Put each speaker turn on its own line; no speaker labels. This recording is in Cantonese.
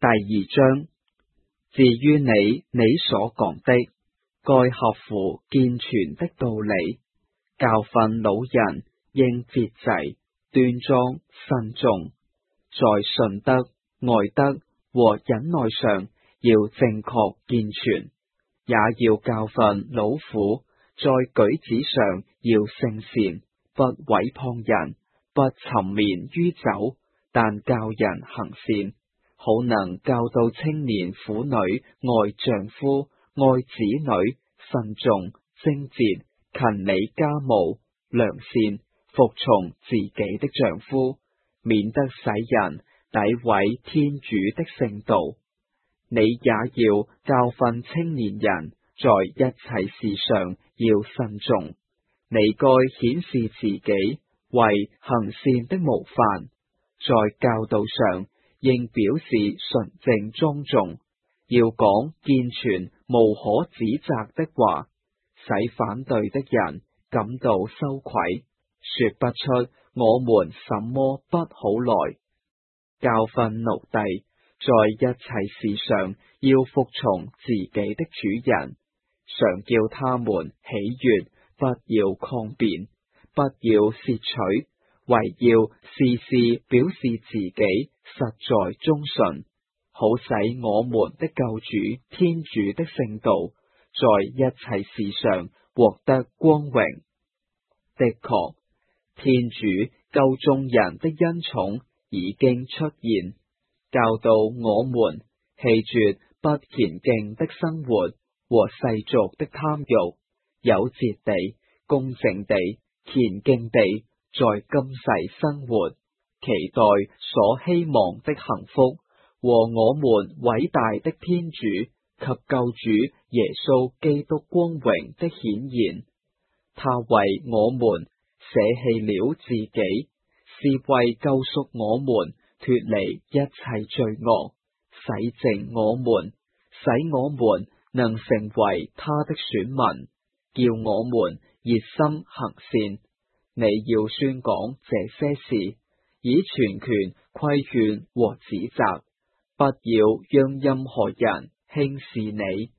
第2章，至於你所講的，該合乎健全的道理，教訓老人，應節制、端莊、慎重，在信德、愛德和忍耐上要正確健全，也要教訓老婦，在舉止上要聖善，不毀謗人，不沉湎於酒，但教人行善，好能教導青年婦女愛丈夫、愛子女，慎重、貞節、勤理家務，良善，服從自己的丈夫，免得使人詆毀天主的聖道。你也要教訓青年人，在一切事上要慎重。你該顯示自己為行善的模範，在教導上應表示純正莊重，要講健全無可指責的話，使反對的人感到羞愧，說不出我們什麼不好來。教訓奴隸，在一切事上要服從自己的主人，常叫他們喜悅，不要抗辯，不要竊取，惟要事事表示自己實在忠順，好使我們的救主天主的聖道在一切事上獲得光榮。的確，天主救眾人的恩寵已經出現，教導我們棄絕不虔敬的生活和世俗的貪慾，有節地、公正地、虔敬地在今世生活，期待所希望的幸福和我們偉大的天主及救主耶穌基督光榮的顯現。他為我們捨棄了自己，是為救贖我們脫離一切罪惡，洗淨我們，使我們能成為他的選民，叫我們熱心行善。你要宣講這些事，以全權規勸和指責，不要讓任何人輕視你。